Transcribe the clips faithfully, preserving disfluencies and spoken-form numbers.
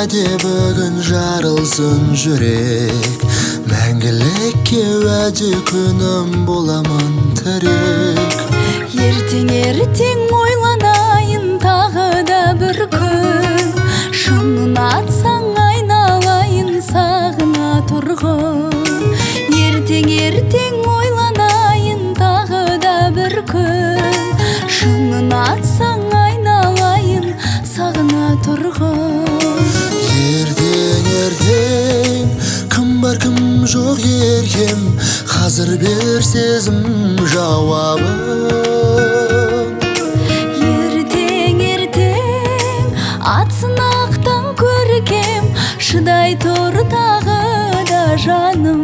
де бүгін жарылсын жүрек, мәңгілікке уәде күнім боламын тірек. Ертең ертең ойланайын тағы да бір күн, шынын атсаң айналайын сағына тұрғын. Ертең ертең ойланайын тағы да бір күн, шынын атсаң айналайын сағына тұрғын. Ертең ертең кім бар кім жоқ еркем, қазір бер сезім жауабын. Ертең ертең атсын ақтан көркем, шыдай тұр тағы да жаным.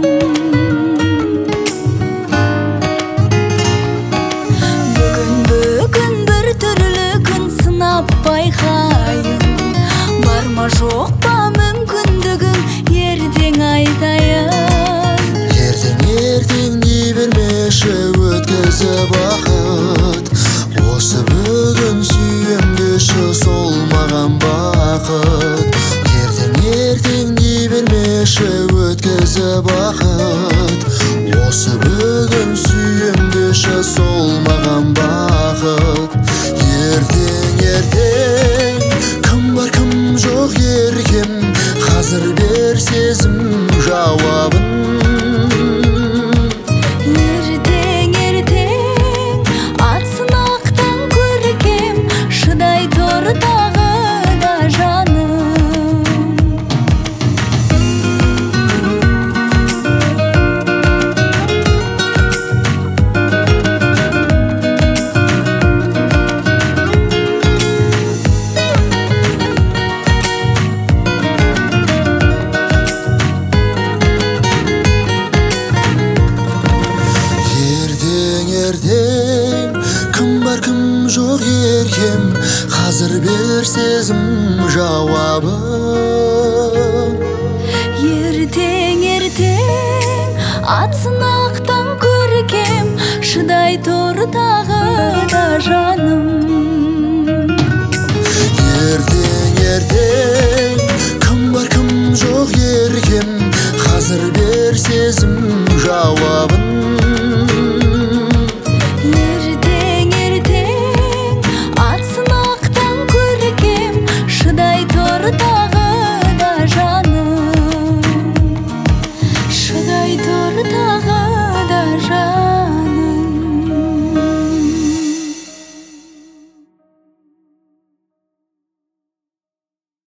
Бүгін бүгін бір түрлі күн сынап байқайын, бар ма жоқ па мүмкіндігің ертең айтайын. Ертең ертең дей бермеші өткізіп уақыт, осы бүгін сүйем деші сол маған бақыт. Ертең ертең дей бермеші өткізіп уақыт, осы бүгін сүйем деші сол маған бақыт. Ертең ертең кім бар кім жоқ еркем, қазір бер сезім жауабын. Ертең ертең атсын ақтан көркем, шыдай тұр тағы да жаным. Ертең кім бар кім жоқ еркем, қазір бер сезім жауабын. Ертең ертең атсын ақтан көркем, шыдай тұр тағы да жаным. Ертең ертең кім бар кім жоқ еркем, қазір бер сезім жауабын.